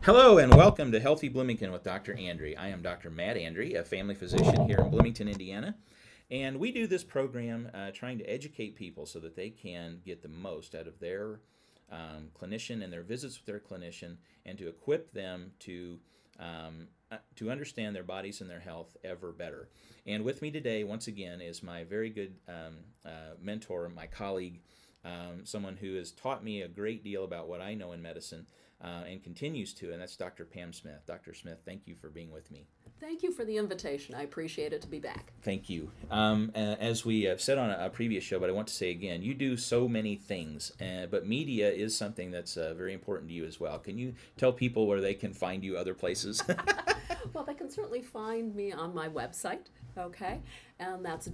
Hello and welcome to Healthy Bloomington with Dr. Andre. I am Dr. Matt Andre, a family physician here in Bloomington, Indiana. And we do this program trying to educate people so that they can get the most out of their clinician and their visits with their clinician, and to equip them to understand their bodies and their health ever better. And with me today, once again, is my very good mentor, my colleague, someone who has taught me a great deal about what I know in medicine and continues to, and that's Dr. Pam Smith. Dr. Smith, thank you for being with me. Thank you for the invitation. I appreciate it to be back. Thank you. As we have said on a previous show, but I want to say again, you do so many things, but media is something that's very important to you as well. Can you tell people where they can find you other places? Well, they can certainly find me on my website, okay? And that's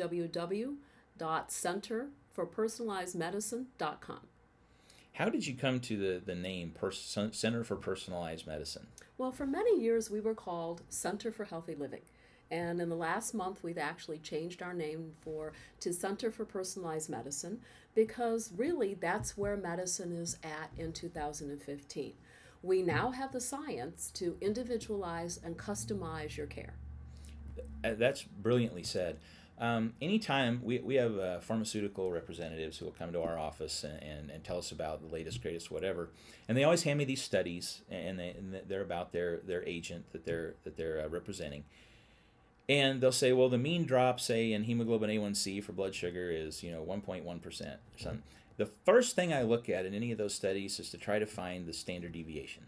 www.centerforpersonalizedmedicine.com. How did you come to the name Center for Personalized Medicine? Well, for many years we were called Center for Healthy Living. And in the last month we've actually changed our name to Center for Personalized Medicine, because really that's where medicine is at in 2015. We now have the science to individualize and customize your care. That's brilliantly said. Anytime we have pharmaceutical representatives who will come to our office and tell us about the latest, greatest, whatever, and they always hand me these studies, and they're about their agent that they're representing, and they'll say, well, the mean drop, say, in hemoglobin A1C for blood sugar is 1.1% or something. The first thing I look at in any of those studies is to try to find the standard deviation,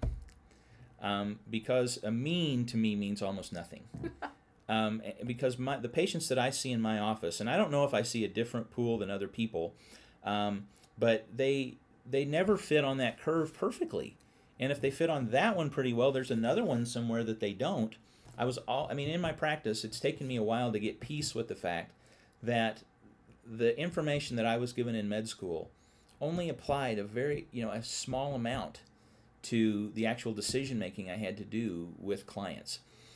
because a mean to me means almost nothing. Because the patients that I see in my office, and I don't know if I see a different pool than other people, but they never fit on that curve perfectly. And if they fit on that one pretty well, there's another one somewhere that they don't. In my practice, it's taken me a while to get peace with the fact that the information that I was given in med school only applied a small amount to the actual decision making I had to do with clients.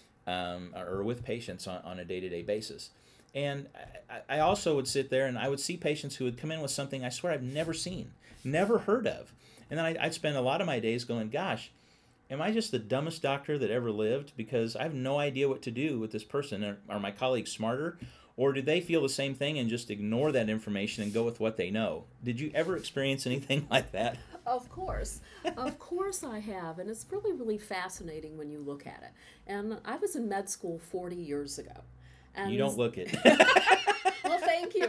Or with patients on a day-to-day basis. And I also would sit there and I would see patients who would come in with something I swear I've never seen, never heard of. And then I'd spend a lot of my days going, gosh, am I just the dumbest doctor that ever lived? Because I have no idea what to do with this person. Are my colleagues smarter? Or do they feel the same thing and just ignore that information and go with what they know? Did you ever experience anything like that? Of course I have, and it's really, really fascinating when you look at it. And I was in med school 40 years ago. And you don't look it. Well, thank you.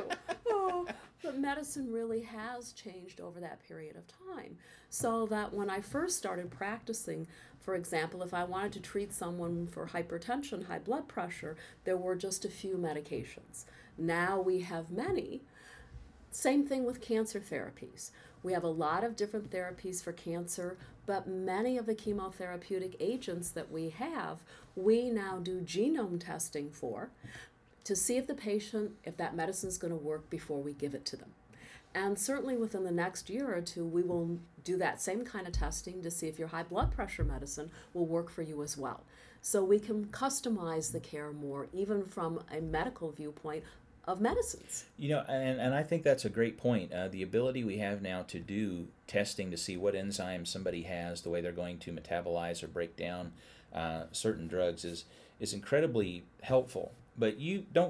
But medicine really has changed over that period of time. So that when I first started practicing, for example, if I wanted to treat someone for hypertension, high blood pressure, there were just a few medications. Now we have many. Same thing with cancer therapies. We have a lot of different therapies for cancer, but many of the chemotherapeutic agents that we have, we now do genome testing for to see if that medicine is going to work before we give it to them. And certainly within the next year or two, we will do that same kind of testing to see if your high blood pressure medicine will work for you as well. So we can customize the care more, even from a medical viewpoint of medicines. And I think that's a great point. The ability we have now to do testing to see what enzymes somebody has, the way they're going to metabolize or break down certain drugs is incredibly helpful. But you don't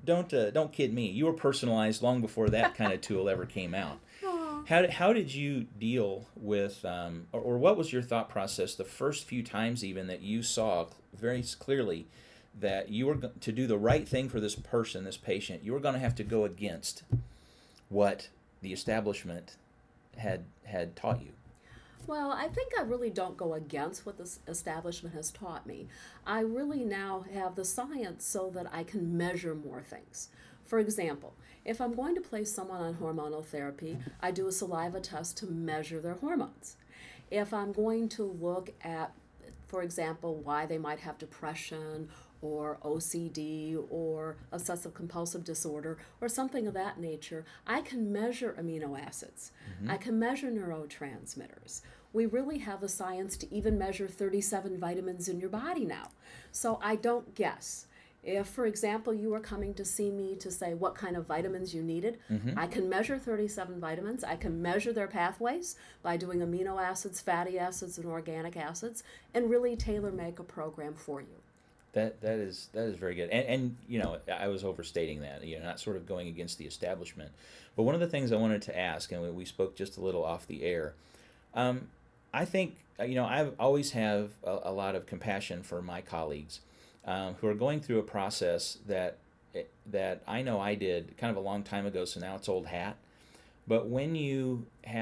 kid me. You were personalized long before that kind of tool ever came out. How did you deal with, or what was your thought process the first few times even that you saw very clearly that you were to do the right thing for this person, this patient, you were going to have to go against what the establishment had taught you? Well, I think I really don't go against what this establishment has taught me. I really now have the science so that I can measure more things. For example, if I'm going to place someone on hormonal therapy, I do a saliva test to measure their hormones. If I'm going to look at, for example, why they might have depression or OCD or obsessive compulsive disorder or something of that nature, I can measure amino acids. Mm-hmm. I can measure neurotransmitters. We really have the science to even measure 37 vitamins in your body now. So I don't guess. If, for example, you were coming to see me to say what kind of vitamins you needed, I can measure 37 vitamins. I can measure their pathways by doing amino acids, fatty acids, and organic acids, and really tailor make a program for you. That is very good, and you know, I was overstating that, you know, not sort of going against the establishment, but one of the things I wanted to ask, and we spoke just a little off the air, I think, you know, I always have a lot of compassion for my colleagues who are going through a process that I know I did kind of a long time ago, so now it's old hat. But when you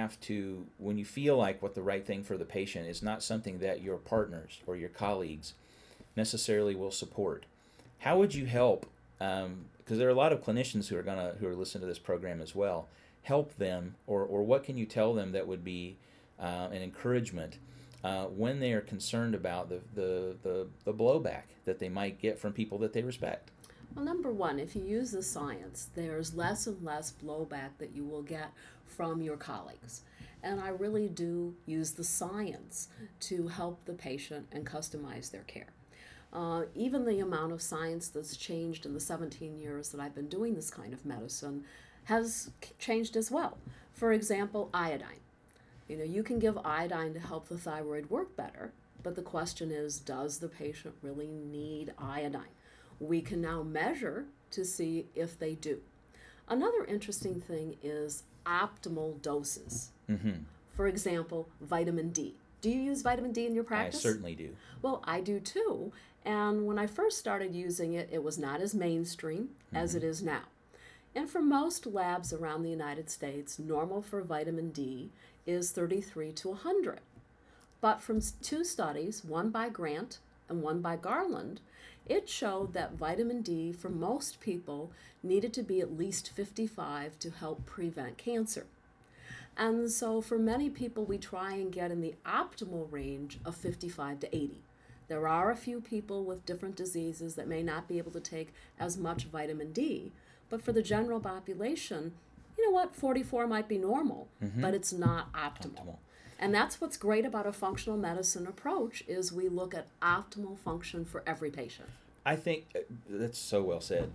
feel like what the right thing for the patient is not something that your partners or your colleagues necessarily will support, how would you help? Because there are a lot of clinicians who are listening to this program as well. Help them, or what can you tell them that would be an encouragement when they are concerned about the blowback that they might get from people that they respect? Well, number one, if you use the science, there's less and less blowback that you will get from your colleagues. And I really do use the science to help the patient and customize their care. Even the amount of science that's changed in the 17 years that I've been doing this kind of medicine has changed as well. For example, iodine. You know, you can give iodine to help the thyroid work better, but the question is, does the patient really need iodine? We can now measure to see if they do. Another interesting thing is optimal doses. For example, vitamin D. Do you use vitamin D in your practice? I certainly do. Well, I do too. And when I first started using it, it was not as mainstream as it is now. And for most labs around the United States, normal for vitamin D is 33 to 100. But from two studies, one by Grant and one by Garland, it showed that vitamin D for most people needed to be at least 55 to help prevent cancer. And so for many people, we try and get in the optimal range of 55 to 80. There are a few people with different diseases that may not be able to take as much vitamin D, but for the general population, you know what, 44 might be normal, but it's not optimal. And that's what's great about a functional medicine approach is we look at optimal function for every patient. I think that's so well said.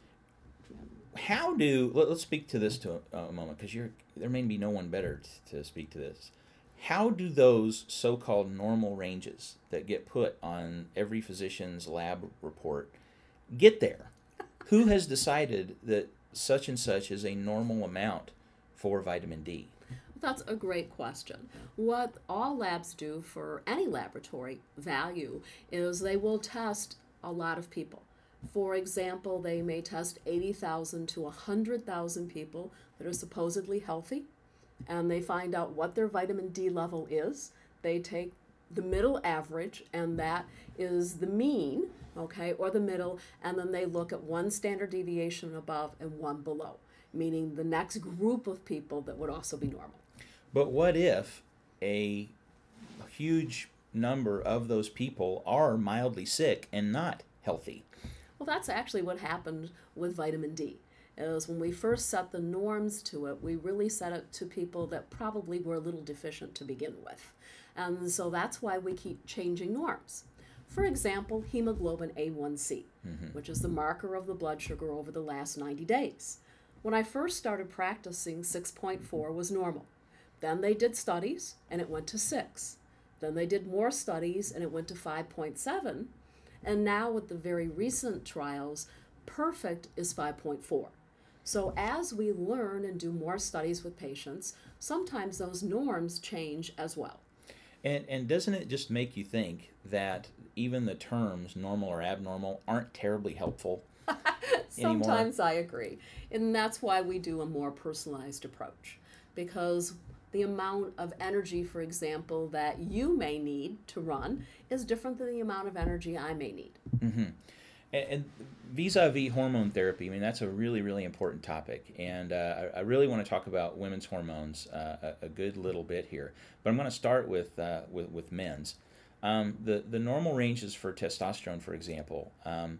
Let's speak to this to a moment, because there may be no one better to speak to this. How do those so-called normal ranges that get put on every physician's lab report get there? Who has decided that such and such is a normal amount for vitamin D? That's a great question. What all labs do for any laboratory value is they will test a lot of people. For example, they may test 80,000 to 100,000 people that are supposedly healthy, and they find out what their vitamin D level is. They take the middle average, and that is the mean, okay, or the middle, and then they look at one standard deviation above and one below, meaning the next group of people that would also be normal. But what if a huge number of those people are mildly sick and not healthy? Well, that's actually what happened with vitamin D. Is when we first set the norms to it, we really set it to people that probably were a little deficient to begin with. And so that's why we keep changing norms. For example, hemoglobin A1C, which is the marker of the blood sugar over the last 90 days. When I first started practicing, 6.4 was normal. Then they did studies, and it went to 6. Then they did more studies, and it went to 5.7. And now with the very recent trials, perfect is 5.4. So as we learn and do more studies with patients, sometimes those norms change as well. And doesn't it just make you think that even the terms normal or abnormal aren't terribly helpful anymore? Sometimes I agree. And that's why we do a more personalized approach. Because the amount of energy, for example, that you may need to run is different than the amount of energy I may need. And vis-a-vis hormone therapy, I mean, that's a really, really important topic. And I really want to talk about women's hormones a good little bit here. But I'm going to start with men's. The normal ranges for testosterone, for example.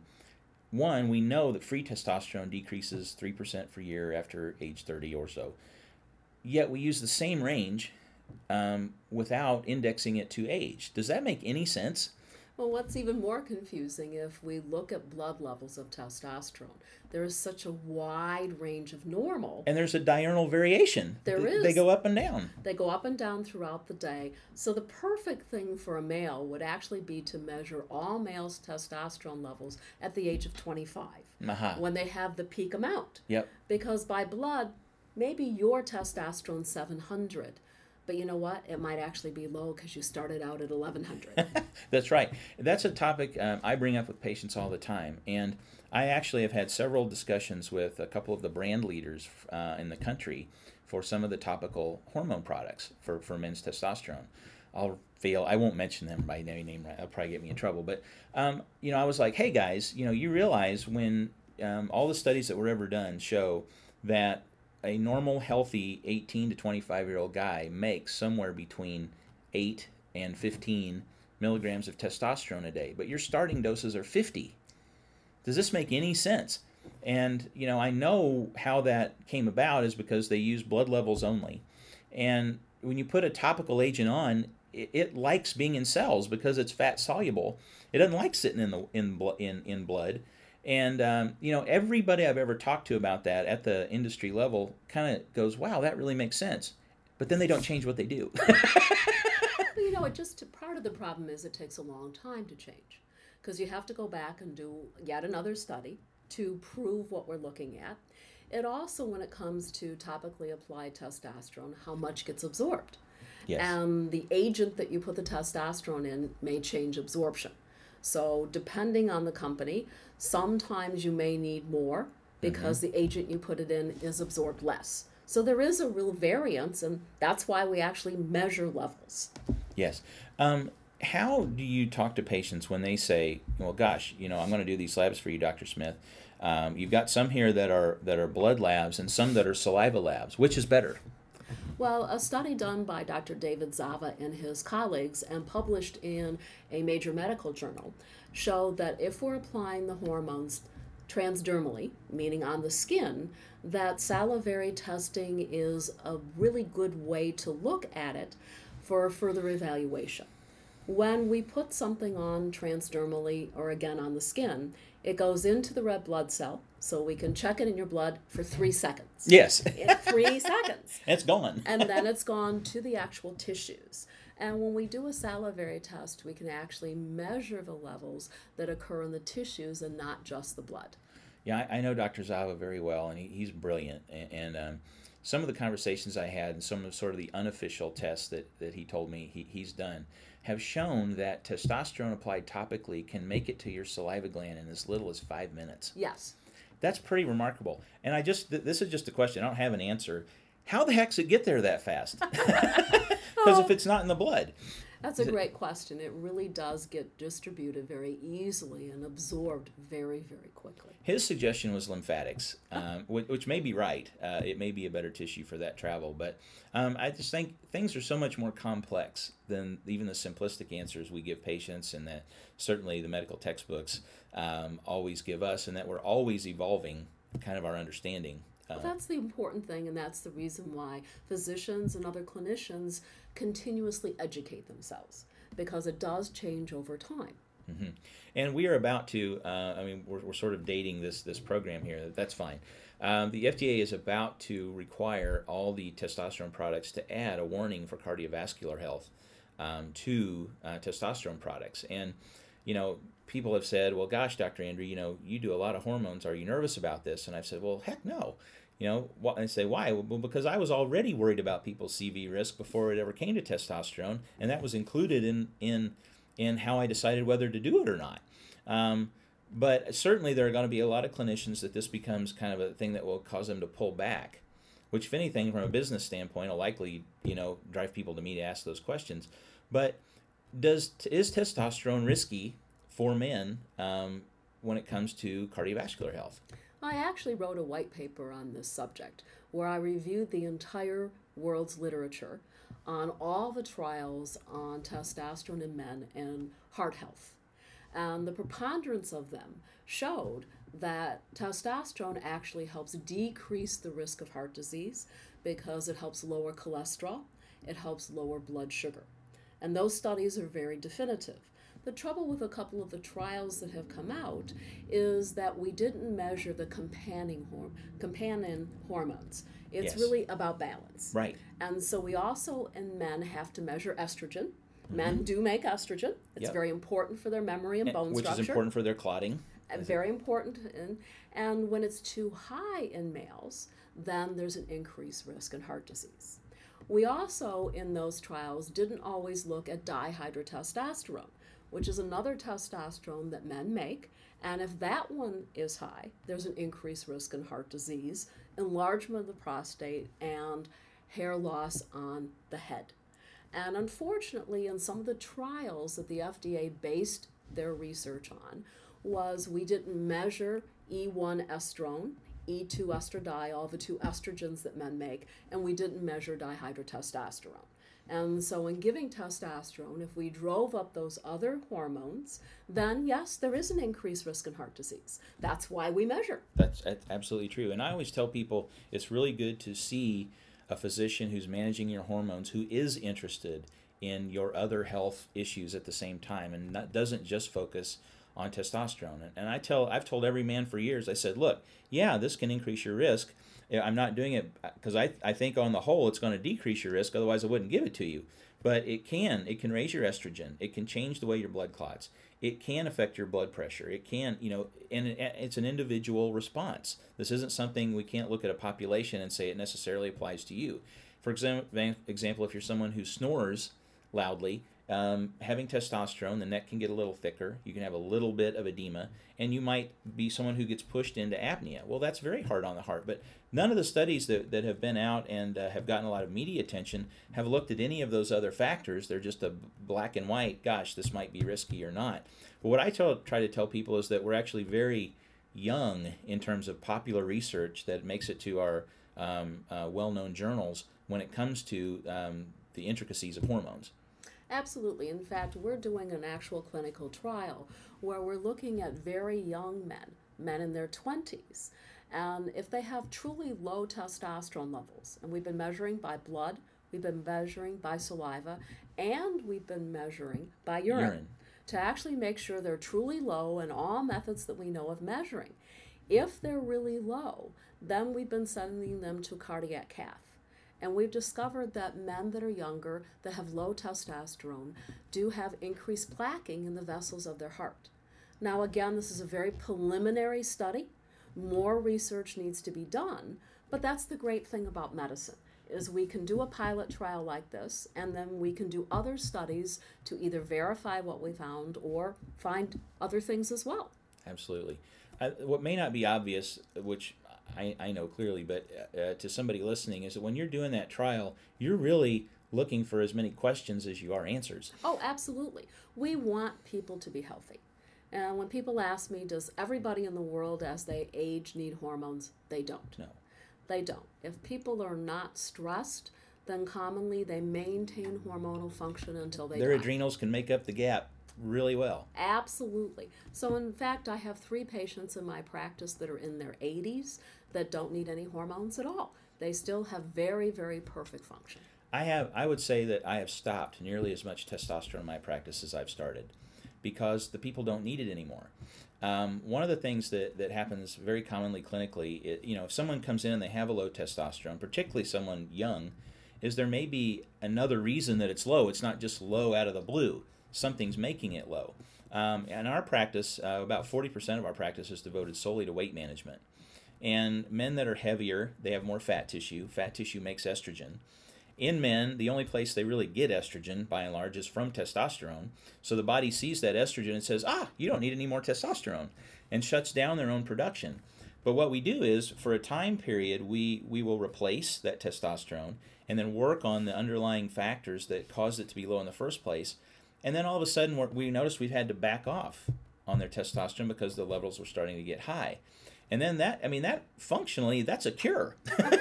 One, we know that free testosterone decreases 3% per year after age 30 or so. Yet we use the same range without indexing it to age. Does that make any sense? Well, what's even more confusing, if we look at blood levels of testosterone, there is such a wide range of normal. And there's a diurnal variation. There is. They go up and down. They go up and down throughout the day. So the perfect thing for a male would actually be to measure all males' testosterone levels at the age of 25, when they have the peak amount. Yep. Because by blood, maybe your testosterone 700. But you know what? It might actually be low because you started out at 1100. That's right. That's a topic I bring up with patients all the time. And I actually have had several discussions with a couple of the brand leaders in the country for some of the topical hormone products for men's testosterone. I won't mention them by name, right? That'll probably get me in trouble. But, I was like, hey guys, you realize when all the studies that were ever done show that a normal, healthy 18 to 25-year-old guy makes somewhere between 8 and 15 milligrams of testosterone a day, but your starting doses are 50. Does this make any sense? And, I know how that came about is because they use blood levels only. And when you put a topical agent on, it likes being in cells because it's fat soluble. It doesn't like sitting in blood. And, everybody I've ever talked to about that at the industry level kind of goes, wow, that really makes sense. But then they don't change what they do. Part of the problem is it takes a long time to change, because you have to go back and do yet another study to prove what we're looking at. It also, when it comes to topically applied testosterone, how much gets absorbed. Yes. And the agent that you put the testosterone in may change absorption. So depending on the company, sometimes you may need more because the agent you put it in is absorbed less. So there is a real variance, and that's why we actually measure levels. Yes. How do you talk to patients when they say, well, gosh, I'm going to do these labs for you, Dr. Smith. You've got some here that are blood labs and some that are saliva labs. Which is better? Well, a study done by Dr. David Zava and his colleagues and published in a major medical journal showed that if we're applying the hormones transdermally, meaning on the skin, that salivary testing is a really good way to look at it for further evaluation. When we put something on transdermally or again on the skin, it goes into the red blood cell, so we can check it in your blood for 3 seconds. Yes. In 3 seconds. It's gone. And then it's gone to the actual tissues. And when we do a salivary test, we can actually measure the levels that occur in the tissues and not just the blood. Yeah, I know Dr. Zava very well, and he's brilliant. And some of the conversations I had and some of sort of the unofficial tests that he told me he's done have shown that testosterone applied topically can make it to your saliva gland in as little as 5 minutes. Yes. That's pretty remarkable. And this is just a question. I don't have an answer. How the heck does it get there that fast? Because if it's not in the blood. That's a great question. It really does get distributed very easily and absorbed very, very quickly. His suggestion was lymphatics, which may be right. It may be a better tissue for that travel. But I just think things are so much more complex than even the simplistic answers we give patients, and that certainly the medical textbooks always give us, and that we're always evolving kind of our understanding. Well, that's the important thing, and that's the reason why physicians and other clinicians continuously educate themselves, because it does change over time. Mm-hmm. And we are about to, we're sort of dating this program here. That's fine. The FDA is about to require all the testosterone products to add a warning for cardiovascular health to testosterone products. And, people have said, well, gosh, Dr. Andrew, you do a lot of hormones. Are you nervous about this? And I've said, well, heck no. And I say, why? Well, because I was already worried about people's CV risk before it ever came to testosterone, and that was included in how I decided whether to do it or not. But certainly there are going to be a lot of clinicians that this becomes kind of a thing that will cause them to pull back, which, if anything, from a business standpoint, will likely, drive people to me to ask those questions. But is testosterone risky for men when it comes to cardiovascular health? I actually wrote a white paper on this subject where I reviewed the entire world's literature on all the trials on testosterone in men and heart health. And the preponderance of them showed that testosterone actually helps decrease the risk of heart disease because it helps lower cholesterol, it helps lower blood sugar. And those studies are very definitive. The trouble with a couple of the trials that have come out is that we didn't measure the companion hormones. It's Yes. really about balance. Right. And so we also, in men, have to measure estrogen. Men do make estrogen. It's Yep. very important for their memory and bone Which structure. is important for their clotting. Very important. And when it's too high in males, then there's an increased risk in heart disease. We also, in those trials, didn't always look at dihydrotestosterone, which is another testosterone that men make. And if that one is high, there's an increased risk in heart disease, enlargement of the prostate, and hair loss on the head. And unfortunately, in some of the trials that the FDA based their research on, was we didn't measure E1 estrone, E2 estradiol, the two estrogens that men make, and we didn't measure dihydrotestosterone. And so in giving testosterone, if we drove up those other hormones, then yes, there is an increased risk in heart disease. That's why we measure. That's absolutely true. And I always tell people it's really good to see a physician who's managing your hormones who is interested in your other health issues at the same time and that doesn't just focus on testosterone. And I've told every man for years, I said, look, yeah, this can increase your risk. I'm not doing it because I think on the whole it's going to decrease your risk, otherwise I wouldn't give it to you. But it can raise your estrogen. It can change the way your blood clots. It can affect your blood pressure. It can, and it's an individual response. This isn't something we can't look at a population and say it necessarily applies to you. For example, if you're someone who snores loudly, having testosterone, the neck can get a little thicker. You can have a little bit of edema, and you might be someone who gets pushed into apnea. Well, that's very hard on the heart, but none of the studies that have been out and have gotten a lot of media attention have looked at any of those other factors. They're just a black and white, gosh, this might be risky or not. But what I try to tell people is that we're actually very young in terms of popular research that makes it to our well-known journals when it comes to the intricacies of hormones. Absolutely. In fact, we're doing an actual clinical trial where we're looking at very young men in their 20s, and if they have truly low testosterone levels, and we've been measuring by blood, we've been measuring by saliva, and we've been measuring by urine. To actually make sure they're truly low in all methods that we know of measuring. If they're really low, then we've been sending them to cardiac cath. And we've discovered that men that are younger, that have low testosterone, do have increased plaquing in the vessels of their heart. Now again, this is a very preliminary study. More research needs to be done, but that's the great thing about medicine, is we can do a pilot trial like this, and then we can do other studies to either verify what we found or find other things as well. Absolutely. What may not be obvious, which I know clearly, but to somebody listening, is that when you're doing that trial, you're really looking for as many questions as you are answers. Oh, absolutely. We want people to be healthy. And when people ask me, does everybody in the world as they age need hormones? They don't. No. They don't. If people are not stressed, then commonly they maintain hormonal function until they Their die. adrenals can make up the gap really well. Absolutely. So in fact, I have 3 patients in my practice that are in their 80s that don't need any hormones at all. They still have very, very perfect function. I would say that I have stopped nearly as much testosterone in my practice as I've started because the people don't need it anymore. One of the things that happens very commonly clinically, if someone comes in and they have a low testosterone, particularly someone young, is there may be another reason that it's low. It's not just low out of the blue. Something's making it low. In our practice, about 40% of our practice is devoted solely to weight management. And men that are heavier, they have more fat tissue. Fat tissue makes estrogen. In men, the only place they really get estrogen, by and large, is from testosterone. So the body sees that estrogen and says, you don't need any more testosterone, and shuts down their own production. But what we do is, for a time period, we will replace that testosterone and then work on the underlying factors that caused it to be low in the first place. And then all of a sudden, we notice we've had to back off on their testosterone because the levels were starting to get high. And then that functionally, that's a cure.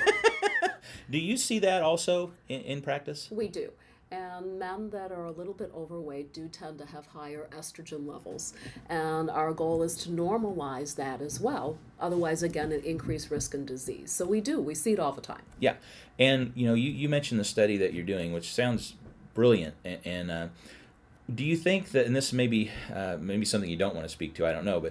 Do you see that also in practice? We do. And men that are a little bit overweight do tend to have higher estrogen levels. And our goal is to normalize that as well. Otherwise, again, an increased risk in disease. So we see it all the time. Yeah. And, you mentioned the study that you're doing, which sounds brilliant. And Do you think that, and this may be maybe something you don't want to speak to, I don't know, but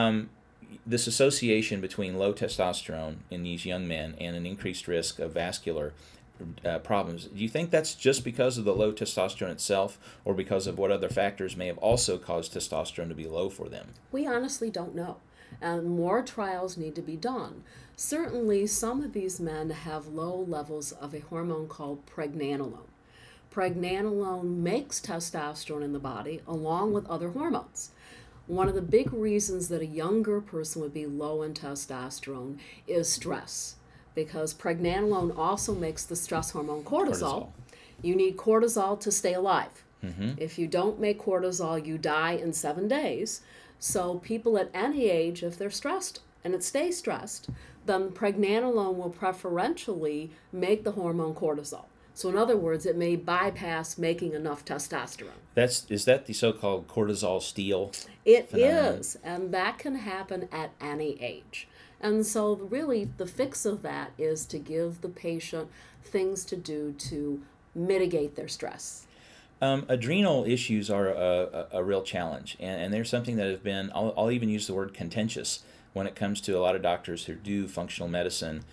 this association between low testosterone in these young men and an increased risk of vascular problems, do you think that's just because of the low testosterone itself, or because of what other factors may have also caused testosterone to be low for them? We honestly don't know. And more trials need to be done. Certainly, some of these men have low levels of a hormone called pregnenolone. Pregnenolone makes testosterone in the body along with other hormones. One of the big reasons that a younger person would be low in testosterone is stress, because pregnenolone also makes the stress hormone cortisol. You need cortisol to stay alive. If you don't make cortisol, you die in 7 days. So people at any age, if they're stressed and it stays stressed, then pregnenolone will preferentially make the hormone cortisol. So in other words, it may bypass making enough testosterone. Is that the so-called cortisol steal? It phenomenon? is, and that can happen at any age. And so really the fix of that is to give the patient things to do to mitigate their stress. Adrenal issues are a real challenge, and they're something that have been, I'll even use the word contentious when it comes to a lot of doctors who do functional medicine.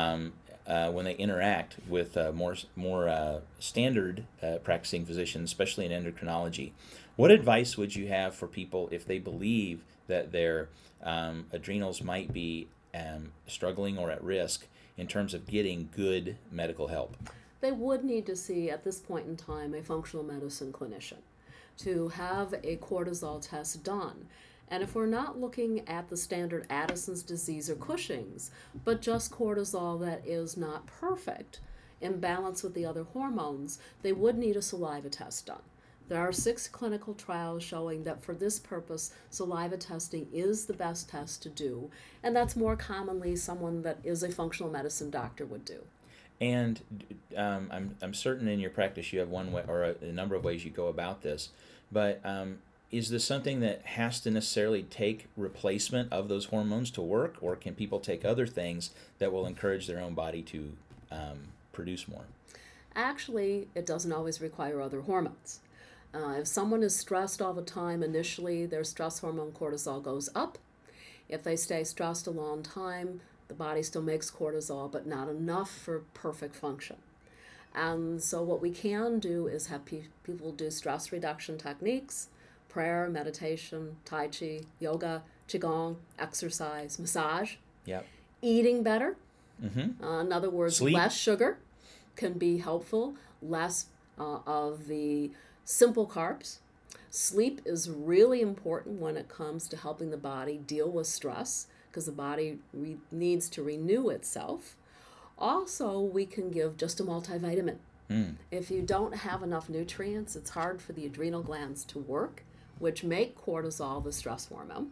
When they interact with more standard practicing physicians, especially in endocrinology. What advice would you have for people if they believe that their adrenals might be struggling or at risk in terms of getting good medical help? They would need to see, at this point in time, a functional medicine clinician to have a cortisol test done. And if we're not looking at the standard Addison's disease or Cushing's, but just cortisol that is not perfect in balance with the other hormones, they would need a saliva test done. There are 6 clinical trials showing that for this purpose, saliva testing is the best test to do, and that's more commonly someone that is a functional medicine doctor would do. And I'm certain in your practice you have one way or a number of ways you go about this, but is this something that has to necessarily take replacement of those hormones to work, or can people take other things that will encourage their own body to produce more? Actually, it doesn't always require other hormones. If someone is stressed all the time, initially their stress hormone cortisol goes up. If they stay stressed a long time, the body still makes cortisol, but not enough for perfect function. And so what we can do is have people do stress reduction techniques, prayer, meditation, tai chi, yoga, qigong, exercise, massage, eating better. In other words, sleep. Less sugar can be helpful, less of the simple carbs. Sleep is really important when it comes to helping the body deal with stress, because the body needs to renew itself. Also, we can give just a multivitamin. If you don't have enough nutrients, it's hard for the adrenal glands to work, which make cortisol the stress hormone.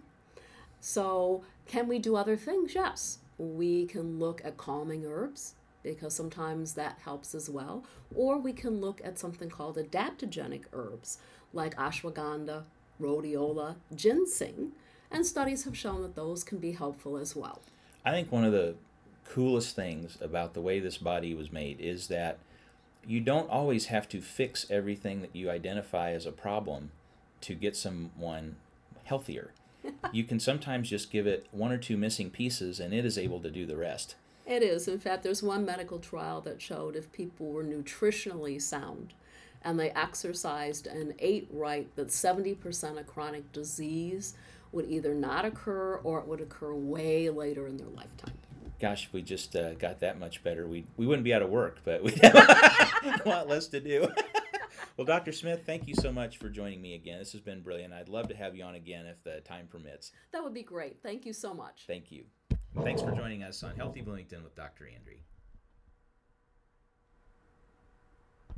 So can we do other things? Yes. We can look at calming herbs, because sometimes that helps as well. Or we can look at something called adaptogenic herbs, like ashwagandha, rhodiola, ginseng, and studies have shown that those can be helpful as well. I think one of the coolest things about the way this body was made is that you don't always have to fix everything that you identify as a problem to get someone healthier. You can sometimes just give it 1 or 2 missing pieces and it is able to do the rest. It is. In fact, there's one medical trial that showed if people were nutritionally sound and they exercised and ate right, that 70% of chronic disease would either not occur or it would occur way later in their lifetime. Gosh, if we just got that much better, we wouldn't be out of work, but we'd have a lot less to do. Well, Dr. Smith, thank you so much for joining me again. This has been brilliant. I'd love to have you on again if the time permits. That would be great. Thank you so much. Thank you. Thanks for joining us on Healthy Bloomington with Dr. Andre.